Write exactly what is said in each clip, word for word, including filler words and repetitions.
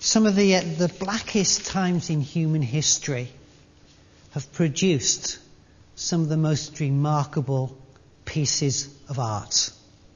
some of the uh, the blackest times in human history have produced some of the most remarkable pieces of art.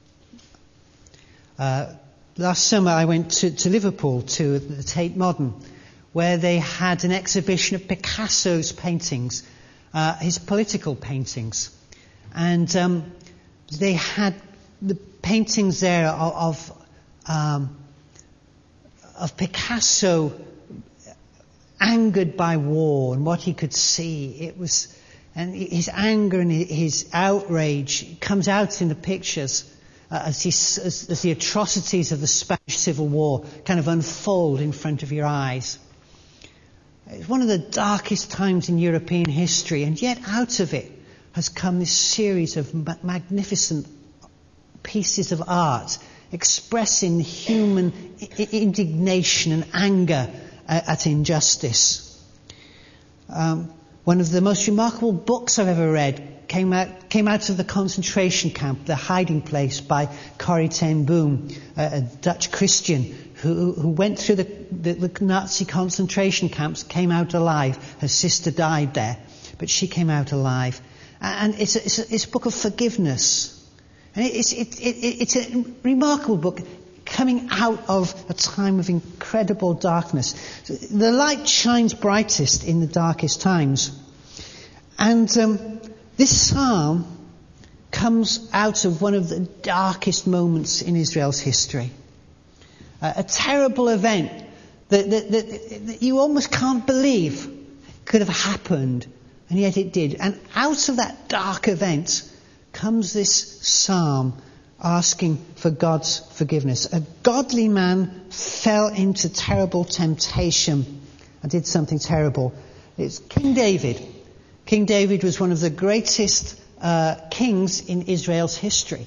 Uh, last summer I went to, to Liverpool to the Tate Modern, where they had an exhibition of Picasso's paintings, uh, his political paintings. And um, they had the paintings there of of, um, of Picasso angered by war and what he could see. It was, and his anger and his outrage comes out in the pictures uh, as, he, as, as the atrocities of the Spanish Civil War kind of unfold in front of your eyes. It's one of the darkest times in European history, and yet out of it has come this series of ma- magnificent pieces of art expressing human I- indignation and anger at, at injustice. Um, one of the most remarkable books I've ever read came out came out of the concentration camp, The Hiding Place, by Corrie ten Boom, a, a Dutch Christian who, who went through the, the, the Nazi concentration camps, came out alive. Her sister died there, but she came out alive. And it's a, it's a, it's a book of forgiveness. And it's, it, it, it's a remarkable book coming out of a time of incredible darkness. The light shines brightest in the darkest times. And um, this psalm comes out of one of the darkest moments in Israel's history. Uh, a terrible event that, that, that, that you almost can't believe could have happened. And yet it did. And out of that dark event comes this psalm asking for God's forgiveness. A godly man fell into terrible temptation and did something terrible. It's King David. King David was one of the greatest uh, kings in Israel's history.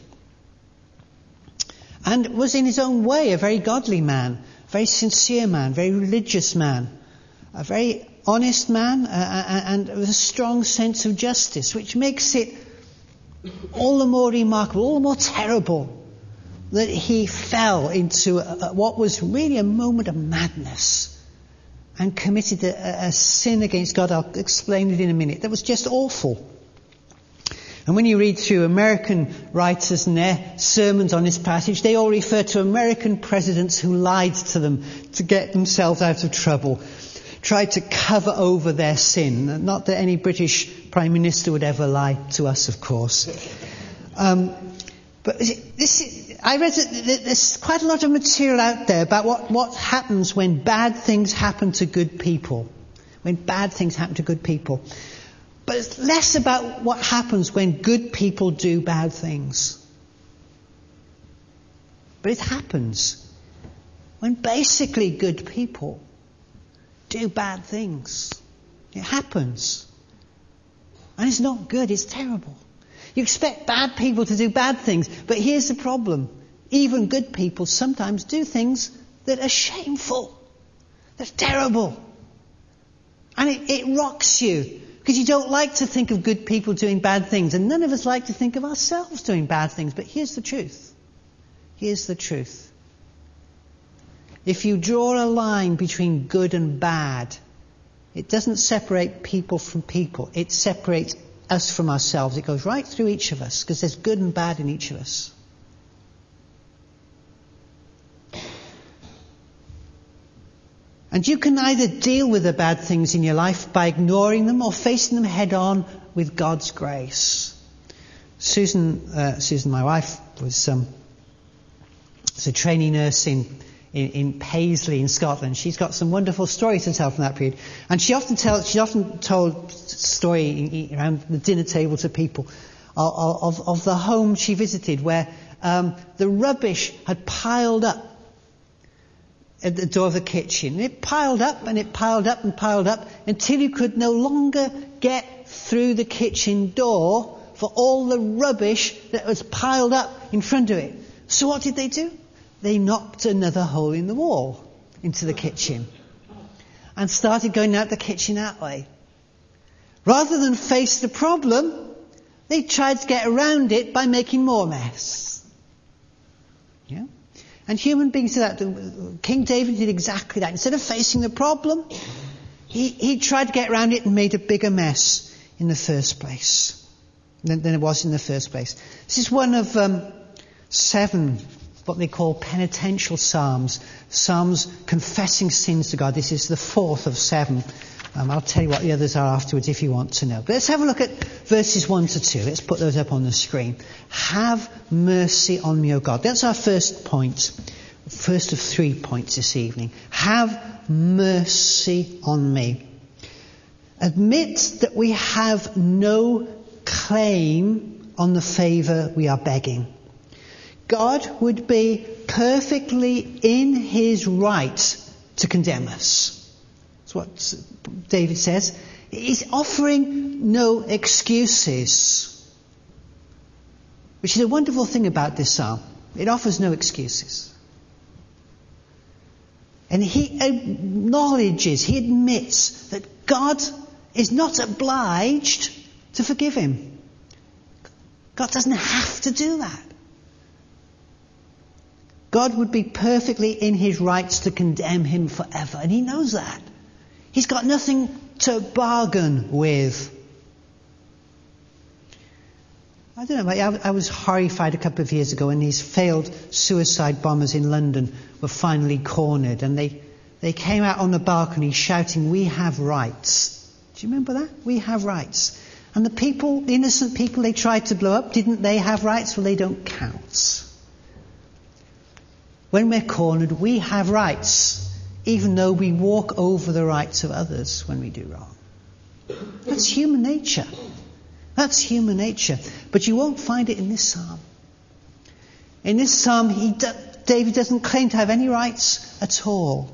And was in his own way a very godly man, a very sincere man, very religious man, a very honest man, uh, and with a strong sense of justice, which makes it all the more remarkable, all the more terrible that he fell into a, a, what was really a moment of madness and committed a, a sin against God. I'll explain it in a minute. That was just awful. And when you read through American writers and their sermons on this passage, they all refer to American presidents who lied to them to get themselves out of trouble, tried to cover over their sin. Not that any British Prime Minister would ever lie to us, of course. Um, but this is, I read that there's quite a lot of material out there about what, what happens when bad things happen to good people. When bad things happen to good people. But it's less about what happens when good people do bad things. But it happens when basically good people do bad things. It happens. And it's not good, it's terrible. You expect bad people to do bad things, but here's the problem. Even good people sometimes do things that are shameful. They're terrible. And it, it rocks you. Because you don't like to think of good people doing bad things. And none of us like to think of ourselves doing bad things. But here's the truth. Here's the truth. If you draw a line between good and bad, it doesn't separate people from people. It separates us from ourselves. It goes right through each of us. Because there's good and bad in each of us. And you can either deal with the bad things in your life by ignoring them or facing them head on with God's grace. Susan, uh, Susan, my wife, was, um, was a trainee nurse in, in, in Paisley in Scotland. She's got some wonderful stories to tell from that period. And she often tells, she often told a story around the dinner table to people of, of, of the home she visited where um, the rubbish had piled up at the door of the kitchen. It piled up and it piled up and piled up until you could no longer get through the kitchen door for all the rubbish that was piled up in front of it. So what did they do? They knocked another hole in the wall into the kitchen and started going out the kitchen that way. Rather than face the problem, they tried to get around it by making more mess. Yeah? And human beings do that. King David did exactly that. Instead of facing the problem, he, he tried to get around it and made a bigger mess in the first place than, than it was in the first place. This is one of um, seven, what they call penitential psalms. Psalms confessing sins to God. This is the fourth of seven. Um, I'll tell you what the others are afterwards if you want to know. But let's have a look at verses one to two. Let's put those up on the screen. Have mercy on me, O God. That's our first point. First of three points this evening. Have mercy on me. Admit that we have no claim on the favour we are begging. God would be perfectly in his right to condemn us. That's what David says. He's offering no excuses, which is a wonderful thing about this psalm. It offers no excuses. And he acknowledges, he admits that God is not obliged to forgive him. God doesn't have to do that. God would be perfectly in his rights to condemn him forever, and he knows that. He's got nothing to bargain with. I don't know, I was horrified a couple of years ago when these failed suicide bombers in London were finally cornered, and they, they came out on the balcony shouting, "We have rights." Do you remember that? We have rights. And the people, the innocent people they tried to blow up, didn't they have rights? Well, they don't count. When we're cornered, we have rights, even though we walk over the rights of others when we do wrong. That's human nature. That's human nature. But you won't find it in this psalm. In this psalm, he do, David doesn't claim to have any rights at all.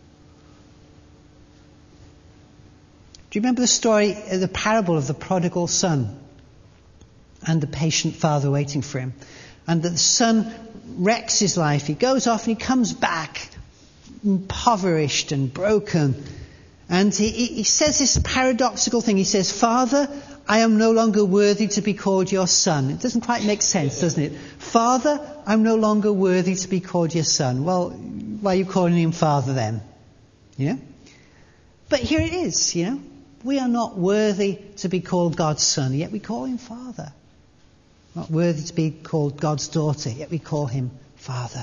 Do you remember the story, the parable of the prodigal son and the patient father waiting for him? And the son wrecks his life. He goes off and he comes back impoverished and broken. And he, he says this paradoxical thing. He says, "Father, I am no longer worthy to be called your son." It doesn't quite make sense, doesn't it? "Father, I'm no longer worthy to be called your son." Well, why are you calling him father then? You know? But here it is, you know. We are not worthy to be called God's son, yet we call him father. Not worthy to be called God's daughter, yet we call him father.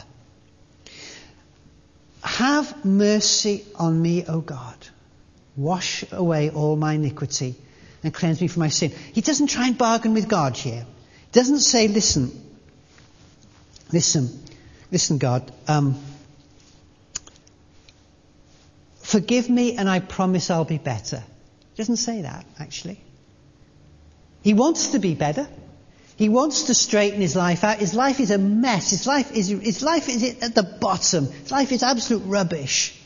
Have mercy on me, O God. Wash away all my iniquity and cleanse me from my sin. He doesn't try and bargain with God here. He doesn't say, listen, listen, listen, God, um, forgive me and I promise I'll be better. He doesn't say that, actually. He wants to be better. He wants to straighten his life out. His life is a mess. His life is, his life is at the bottom. His life is absolute rubbish.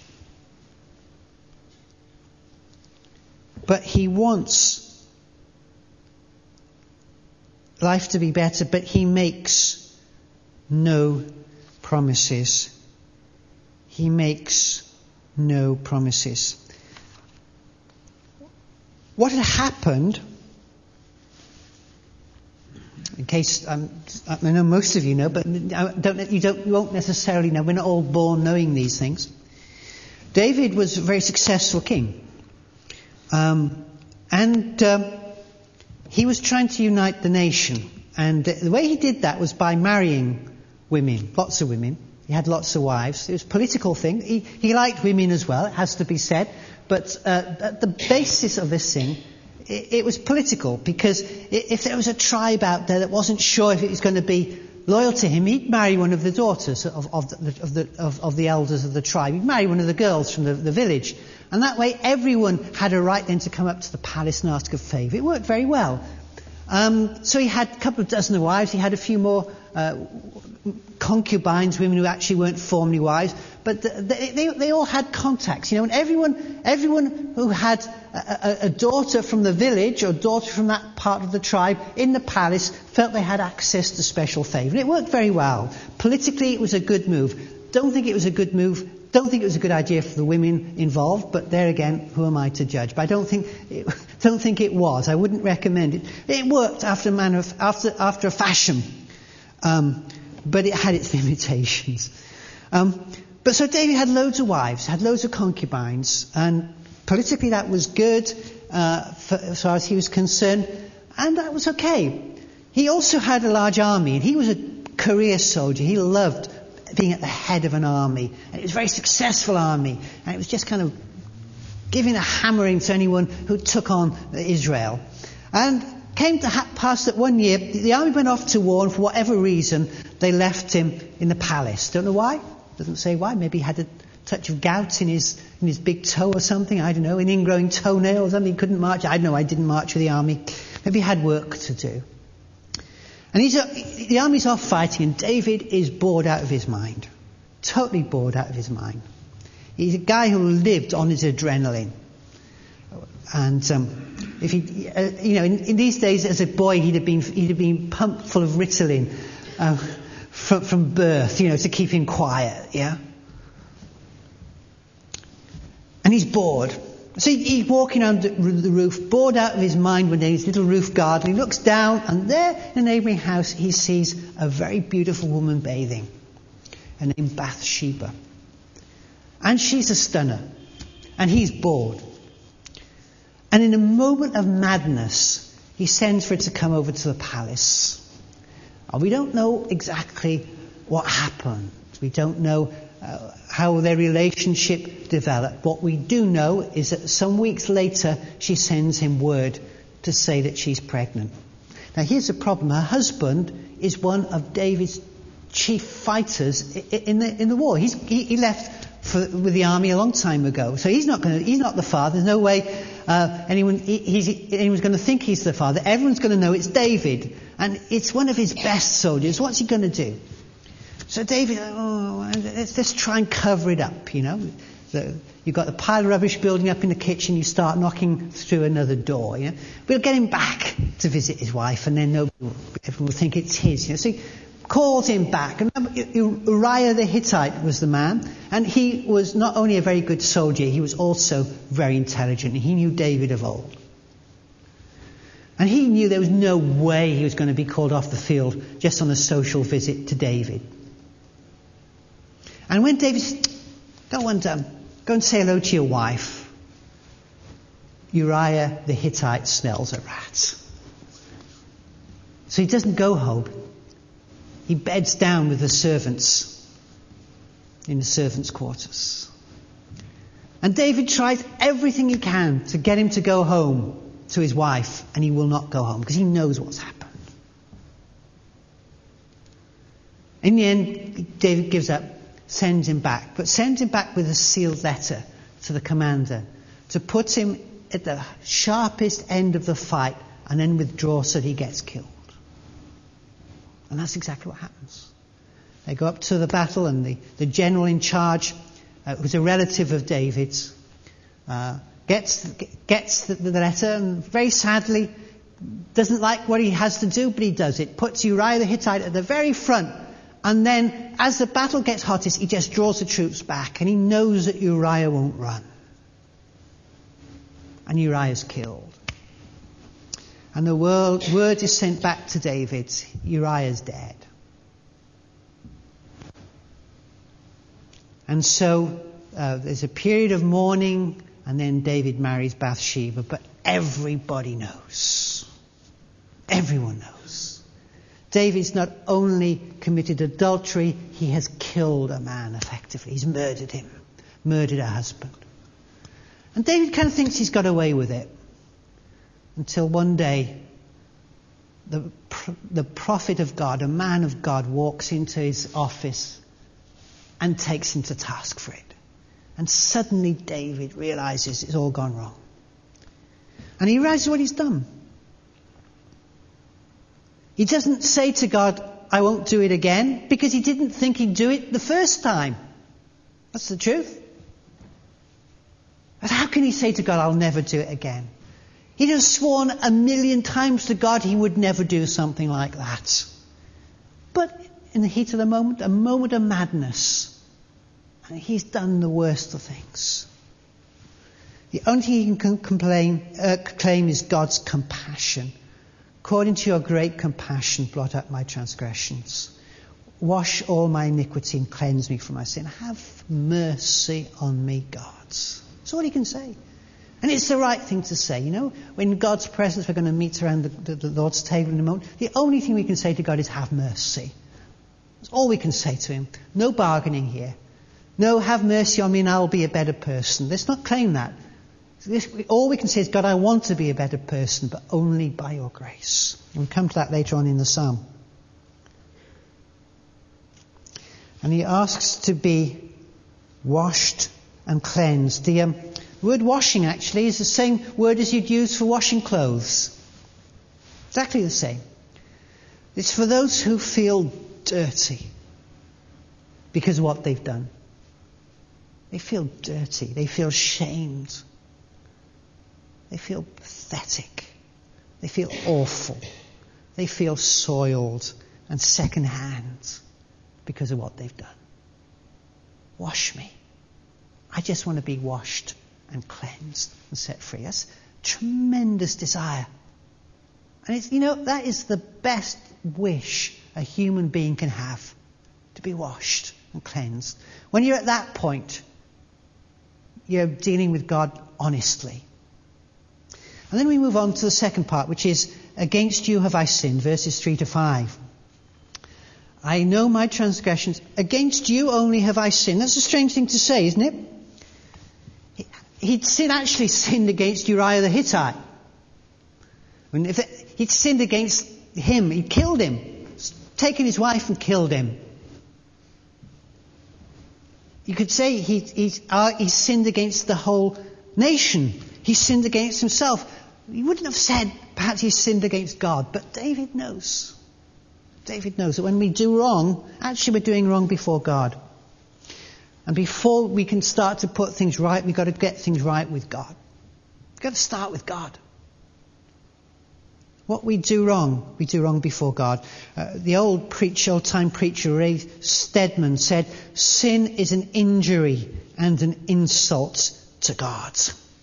But he wants life to be better, but he makes no promises. He makes no promises. What had happened, in case um, I know most of you know, but don't, you, don't, you won't necessarily know. We're not all born knowing these things. David was a very successful king. Um, and um, he was trying to unite the nation. And the way he did that was by marrying women, lots of women. He had lots of wives. It was a political thing. He, he liked women as well, it has to be said. But uh, at the basis of this thing, it, it was political. Because if there was a tribe out there that wasn't sure if it was going to be loyal to him, he'd marry one of the daughters of, of, the, of, the, of, of the elders of the tribe. He'd marry one of the girls from the, the village. And that way everyone had a right then to come up to the palace and ask a favour. It worked very well. Um, so he had a couple of dozen of wives. He had a few more uh, concubines, women who actually weren't formally wives. But the, they, they, they all had contacts, you know. And everyone, everyone who had a, a, a daughter from the village or daughter from that part of the tribe in the palace felt they had access to special favour. And it worked very well. Politically, it was a good move. Don't think it was a good move. Don't think it was a good idea for the women involved, but there again, who am I to judge? But I don't think it, don't think it was. I wouldn't recommend it. It worked after a manner of, after after a fashion, um, but it had its limitations. Um, but so David had loads of wives, had loads of concubines, and politically that was good uh, for, as far as he was concerned, and that was okay. He also had a large army, and he was a career soldier. He loved being at the head of an army, and it was a very successful army, and it was just kind of giving a hammering to anyone who took on Israel. And came to ha- pass that one year the, the army went off to war, and for whatever reason they left him in the palace. Don't know why. Doesn't say why. Maybe he had a touch of gout in his in his big toe or something. I don't know, an ingrowing toenail or something. He couldn't march. I don't know. I didn't march with the army. Maybe he had work to do. And he's, the army's off fighting, and David is bored out of his mind. Totally bored out of his mind. He's a guy who lived on his adrenaline. And um, if he, uh, you know, in, in these days, as a boy, he'd have been he'd have been pumped full of Ritalin uh, from from birth, you know, to keep him quiet. Yeah. And he's bored. So he's walking on the roof, bored out of his mind one day, his little roof garden. He looks down, and there in a neighbouring house, he sees a very beautiful woman bathing, her name Bathsheba. And she's a stunner, and he's bored. And in a moment of madness, he sends for her to come over to the palace. And we don't know exactly what happened. We don't know uh, how their relationship developed. What we do know is that some weeks later, she sends him word to say that she's pregnant. Now here's the problem. Her husband is one of David's chief fighters in the in the war. He's, he, he left for, with the army a long time ago. So he's not going to, he's not the father. There's no way uh, anyone he, he's, anyone's going to think he's the father. Everyone's going to know it's David. And it's one of his best soldiers. What's he going to do? So David, oh, let's, let's try and cover it up, you know. The, you've got the pile of rubbish building up in the kitchen, you start knocking through another door, you know. We'll get him back to visit his wife, and then nobody will, everyone will think it's his, you know. So he calls him back. And Uriah the Hittite was the man, and he was not only a very good soldier, he was also very intelligent. He knew David of old. And he knew there was no way he was going to be called off the field just on a social visit to David. And when David said, go and, um, go and say hello to your wife, Uriah the Hittite smells a rat. So he doesn't go home. He beds down with the servants in the servants' quarters. And David tries everything he can to get him to go home to his wife, and he will not go home because he knows what's happened. In the end, David gives up, sends him back, but sends him back with a sealed letter to the commander to put him at the sharpest end of the fight and then withdraw so that he gets killed. And that's exactly what happens. They go up to the battle, and the, the general in charge, uh, who's a relative of David's, uh, gets gets the, the letter, and very sadly doesn't like what he has to do, but he does it. Puts Uriah the Hittite at the very front, and then as the battle gets hottest, he just draws the troops back, and he knows that Uriah won't run. And Uriah's killed. And the world, word is sent back to David, Uriah's dead. And so uh, there's a period of mourning, and then David marries Bathsheba. But everybody knows. Everyone knows. David's not only committed adultery, he has killed a man effectively. He's murdered him. Murdered a husband. And David kind of thinks he's got away with it. Until one day, the, the prophet of God, a man of God, walks into his office and takes him to task for it. And suddenly David realizes it's all gone wrong. And he realizes what he's done. He doesn't say to God, I won't do it again, because he didn't think he'd do it the first time. That's the truth. But how can he say to God, I'll never do it again? He'd have sworn a million times to God he would never do something like that. But in the heat of the moment, a moment of madness, and he's done the worst of things. The only thing he can complain, uh, claim is God's compassion. According to your great compassion, blot out my transgressions. wash all my iniquity and cleanse me from my sin. Have mercy on me, God. That's all he can say. And it's the right thing to say, you know. When in God's presence, we're going to meet around the, the, the Lord's table in a moment. The only thing we can say to God is, have mercy. That's all we can say to him. No bargaining here. No, have mercy on me and I'll be a better person. Let's not claim that. This, all we can say is, God, I want to be a better person, but only by your grace. And we'll come to that later on in the psalm. And he asks to be washed and cleansed. The um, word washing actually is the same word as you'd use for washing clothes. Exactly the same. It's for those who feel dirty because of what they've done. They feel dirty. They feel shamed. They feel pathetic. They feel awful. They feel soiled and second-hand because of what they've done. Wash me. I just want to be washed and cleansed and set free. That's a tremendous desire. And it's, you know, that is the best wish a human being can have, to be washed and cleansed. When you're at that point, you're dealing with God honestly. And then we move on to the second part, which is, against you have I sinned, verses three to five. I know my transgressions. Against you only have I sinned. That's a strange thing to say, isn't it? He'd sin, actually sinned against Uriah the Hittite. When if it, he'd sinned against him, he'd killed him. Taken his wife and killed him. You could say he, he's, uh, he sinned against the whole nation. He sinned against himself. He wouldn't have said perhaps he sinned against God, but David knows. David knows that when we do wrong, actually we're doing wrong before God. And before we can start to put things right, we've got to get things right with God. We've got to start with God. What we do wrong, we do wrong before God. Uh, the old preacher, old-time preacher Ray Stedman said, sin is an injury and an insult to God.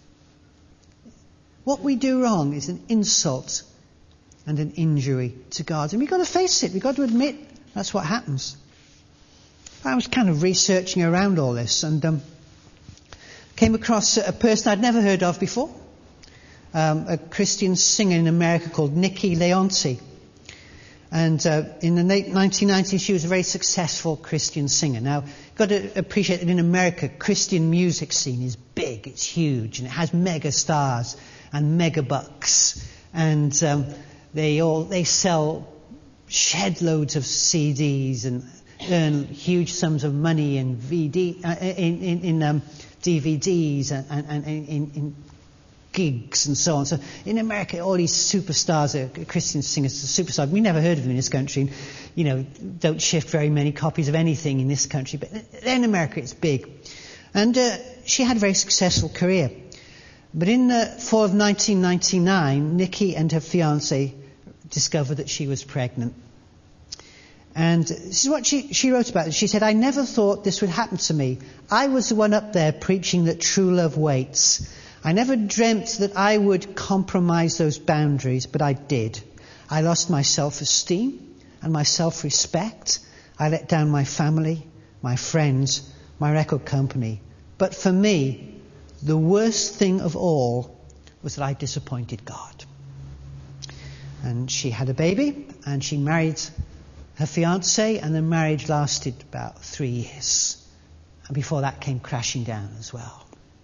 What we do wrong is an insult and an injury to God. And we've got to face it. We've got to admit that's what happens. I was kind of researching around all this and um, came across a person I'd never heard of before. Um, a Christian singer in America called Nikki Leonti. And uh, in the late nineteen nineties, she was a very successful Christian singer. Now, you've got to appreciate that in America, Christian music scene is big, it's huge, and it has mega stars and mega bucks. And um, they all they sell shed loads of C Ds and earn huge sums of money in V D uh, in in, in um, D V Ds and, and, and in, in gigs and so on. So in America, all these superstars are Christian singers, superstars. We never heard of them in this country. And, you know, don't shift very many copies of anything in this country. But in America, it's big. And uh, she had a very successful career. But in the fall of nineteen ninety-nine, Nikki and her fiancé discovered that she was pregnant. And this is what she, she wrote about it. She said, I never thought this would happen to me. I was the one up there preaching that true love waits. I never dreamt that I would compromise those boundaries, but I did. I lost my self-esteem and my self-respect. I let down my family, my friends, my record company. But for me, the worst thing of all was that I disappointed God. And she had a baby, and she married her fiancé, and the marriage lasted about three years. And before that came crashing down as well.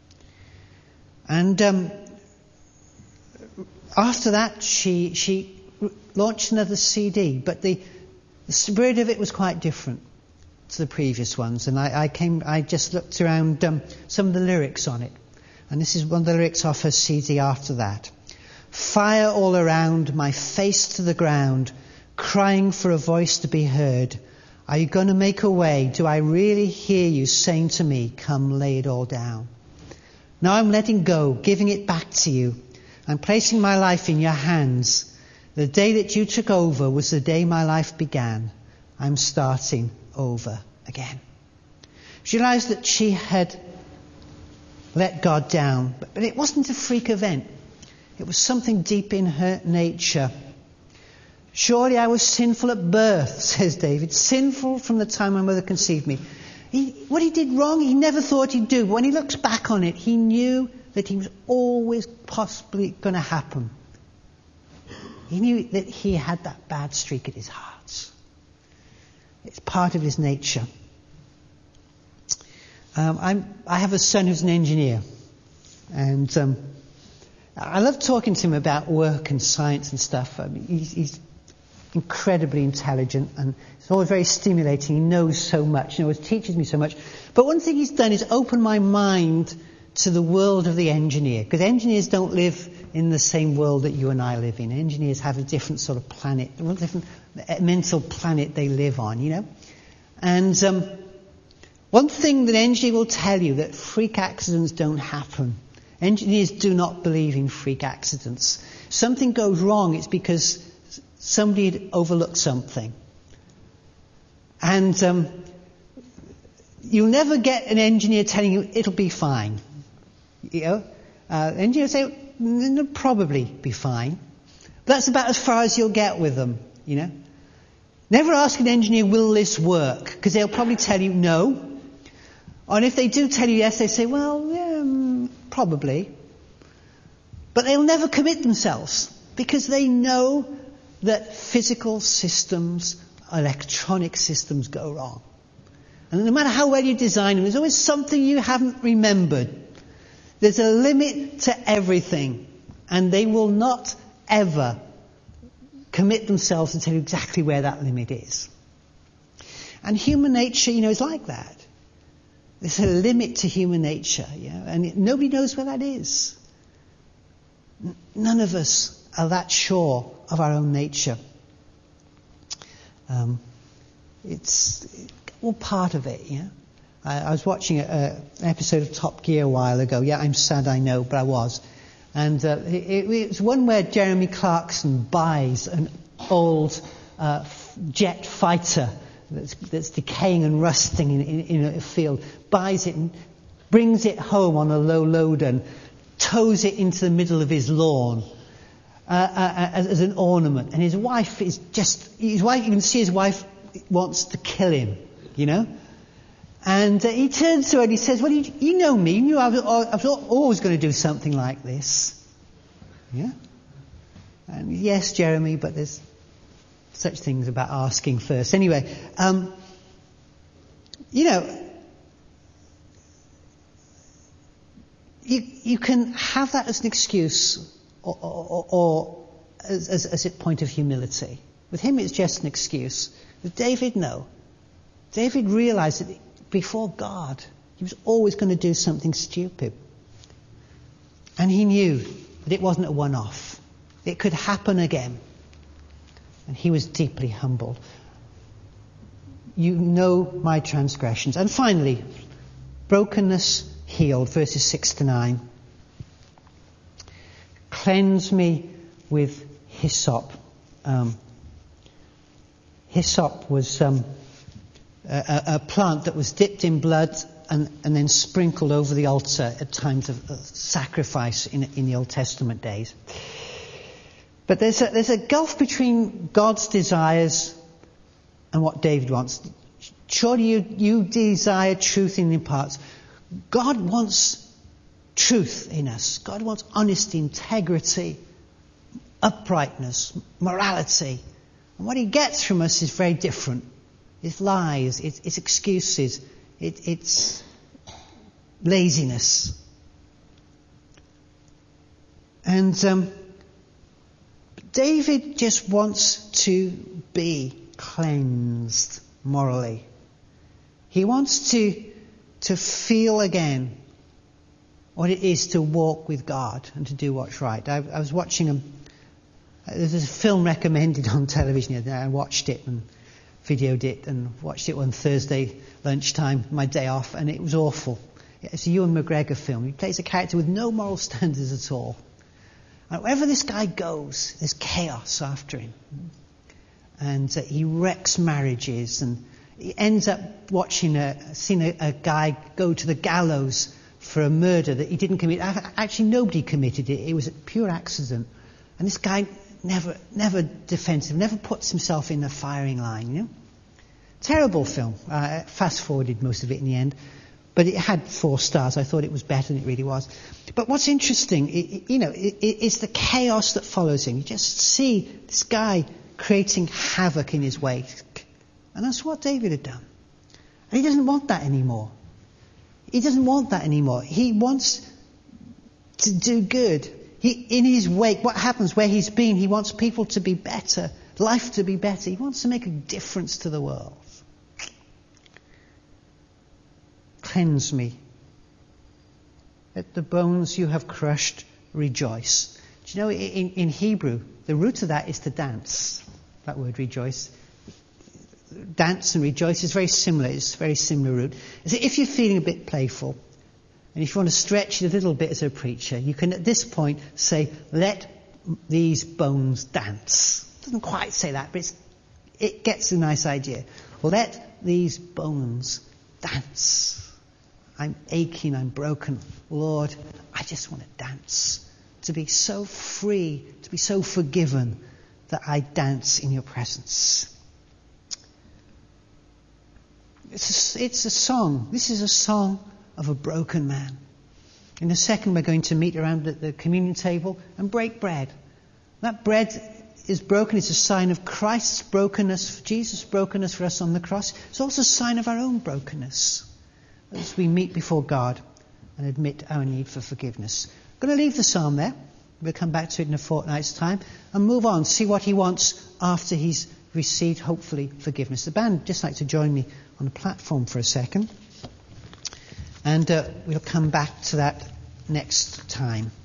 And um, after that, she she launched another C D, but the, the spirit of it was quite different to the previous ones. And I, I came, I just looked around um, some of the lyrics on it, and this is one of the lyrics off her C D after that. Fire all around, my face to the ground, crying for a voice to be heard. Are you going to make a way? Do I really hear you saying to me, come lay it all down? Now I'm letting go, giving it back to you. I'm placing my life in your hands. The day that you took over was the day my life began. I'm starting over again. She realized that she had let God down, but, but it wasn't a freak event. It was something deep in her nature. Surely I was sinful at birth, says David, sinful from the time my mother conceived me. He, what he did wrong, he never thought he'd do. But when he looks back on it, he knew that he was always possibly going to happen. He knew that he had that bad streak at his heart. It's part of his nature. Um, I'm, I have a son who's an engineer. And um, I love talking to him about work and science and stuff. I mean, he's, he's incredibly intelligent, and it's always very stimulating. He knows so much, he always teaches me so much. But one thing he's done is open my mind to the world of the engineer, because engineers don't live in the same world that you and I live in. Engineers have a different sort of planet, a different mental planet they live on, you know. And um, one thing that engineer will tell you, that freak accidents don't happen. Engineers do not believe in freak accidents. Something goes wrong, it's because somebody had overlooked something. And um, you'll never get an engineer telling you it'll be fine. You know, uh, engineers say it'll probably be fine. But that's about as far as you'll get with them, you know. Never ask an engineer, will this work? Because they'll probably tell you no. And if they do tell you yes, they say, well, yeah, um, probably. But they'll never commit themselves, because they know that physical systems, electronic systems go wrong. And no matter how well you design them, there's always something you haven't remembered. There's a limit to everything. And they will not ever commit themselves and tell you exactly where that limit is. And human nature, you know, is like that. There's a limit to human nature, you know, and it, nobody knows where that is. N- none of us are that sure of our own nature. Um, it's all part of it, yeah. I, I was watching a, a, an episode of Top Gear a while ago. Yeah, I'm sad, I know, but I was. And uh, it, it was one where Jeremy Clarkson buys an old uh, jet fighter that's, that's decaying and rusting in, in, in a field, buys it and brings it home on a low loader and tows it into the middle of his lawn. Uh, uh, as, as an ornament, and his wife is just, his wife, you can see his wife wants to kill him, you know, and uh, he turns to her and he says, well, you, you know me, you knew I was, I was always going to do something like this, yeah, and yes, Jeremy, but there's such things about asking first. Anyway, um, you know, you, you can have that as an excuse, Or, or, or as, as, as a point of humility. With him it's just an excuse. With David, no. David realized that before God he was always going to do something stupid. And he knew that it wasn't a one-off. It could happen again. And he was deeply humbled. You know my transgressions. And finally, brokenness healed, verses six to nine. Cleanse me with hyssop. Um, hyssop was um, a, a plant that was dipped in blood and, and then sprinkled over the altar at times of sacrifice in, in the Old Testament days. But there's a, there's a gulf between God's desires and what David wants. Surely you, you desire truth in your parts. God wants truth in us. God wants honesty, integrity, uprightness, morality. And what he gets from us is very different. It's lies, it's, it's excuses, it, it's laziness. And um, David just wants to be cleansed morally. He wants to, to feel again what it is to walk with God and to do what's right. I, I was watching a, there's a film recommended on television the other day. I watched it and videoed it and watched it on Thursday lunchtime, my day off, and it was awful. It's a Ewan McGregor film. He plays a character with no moral standards at all. And wherever this guy goes, there's chaos after him. And uh, he wrecks marriages, and he ends up watching a, seeing a, a guy go to the gallows for a murder that he didn't commit. Actually, nobody committed it. It was a pure accident. And this guy never, never defensive, never puts himself in the firing line, you know. Terrible film. I fast-forwarded most of it in the end, but it had four stars. I thought it was better than it really was. But what's interesting, it, you know, it, it's the chaos that follows him. You just see this guy creating havoc in his wake. And that's what David had done. And he doesn't want that anymore. He doesn't want that anymore. He wants to do good. He, in his wake, what happens where he's been, he wants people to be better, life to be better. He wants to make a difference to the world. Cleanse me. Let the bones you have crushed rejoice. Do you know, in, in Hebrew, the root of that is to dance. That word rejoice. Dance and rejoice is very similar. It's a very similar root. So if you're feeling a bit playful, and if you want to stretch it a little bit as a preacher, you can at this point say, let these bones dance. It doesn't quite say that, but it's, it gets a nice idea. Let these bones dance. I'm aching, I'm broken. Lord, I just want to dance. To be so free, to be so forgiven that I dance in your presence. It's a, it's a song. This is a song of a broken man. In a second, we're going to meet around the, the communion table and break bread. That bread is broken. It's a sign of Christ's brokenness, Jesus' brokenness for us on the cross. It's also a sign of our own brokenness as we meet before God and admit our need for forgiveness. I'm going to leave the psalm there. We'll come back to it in a fortnight's time and move on, see what he wants after he's received, hopefully, forgiveness. The band would just like to join me on the platform for a second. And uh, we'll come back to that next time.